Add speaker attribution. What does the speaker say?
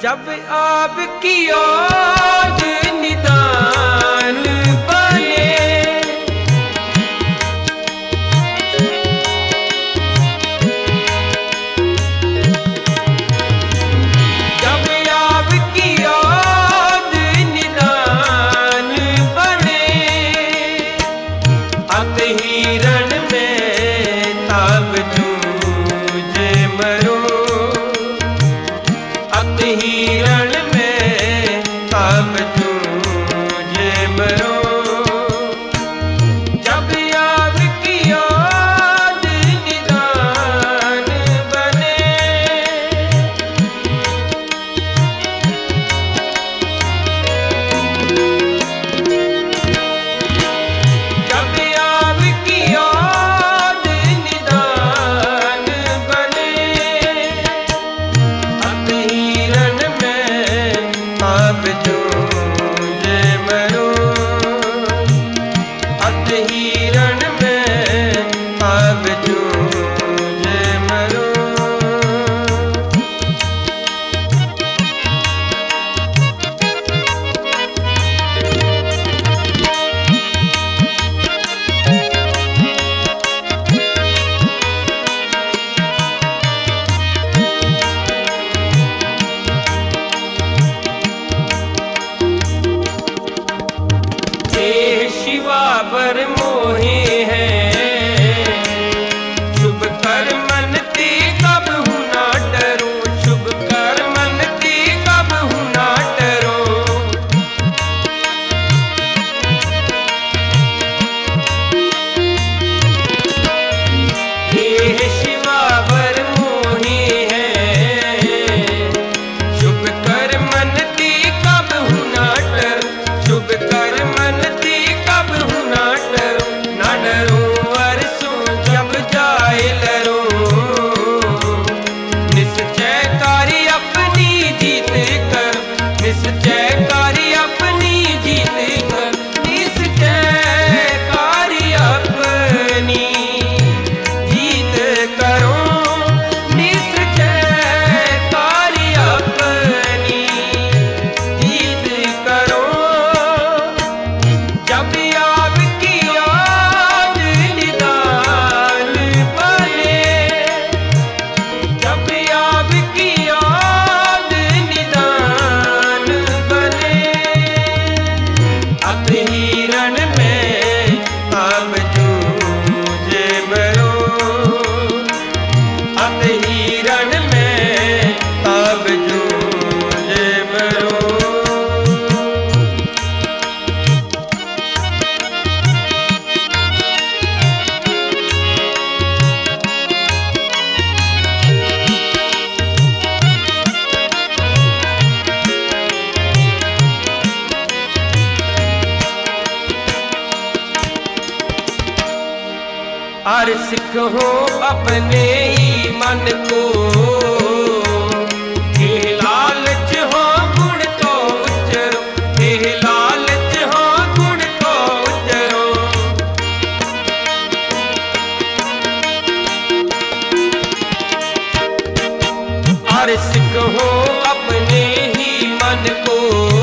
Speaker 1: जब आपकी याद निदान बने, जब आपकी याद निदान बने, अतहीरण में ताब जूझे मरो, अतहीरण में ताब जूझे मरो। जब आपकी याद निदान बने, जब आपकी याद निदान बने, अतहीरण में ताब जूझे मरो, अतहीरण में ताब जूझे मरो। हे शिवा बर मोहे हैं, शुभ कर्मन्ति कब हूँ ना डरूं, शुभ कर्मन्ति कब हूँ ना डरूं। हे शिवा बर मोहे हैं, शुभ कर्मन्ति कब हूँ ना डरूं, शुभ कर्मन्ति कब हूँ ना डरूं, ना डरूं अरसूं जब जाए लरूं। निश्चयकारी अपनी जीत कर, निश्चयकारी अपनी जीत कर, निश्चयकारी अपनी जीत करो, निश्चयकारी अपनी जीत करो। जब आपकी याद निदान बने, जब आपकी याद निदान बने, अतहीरण में ताब जूझे मरो, अतहीरण में ताब जूझे मरो। आरसिक हो अपने ही मन को, हे लालच हो गुण तो उच्चरो, हे लालच हो गुण तो उच्चरो। आरसिक हो अपने ही मन को,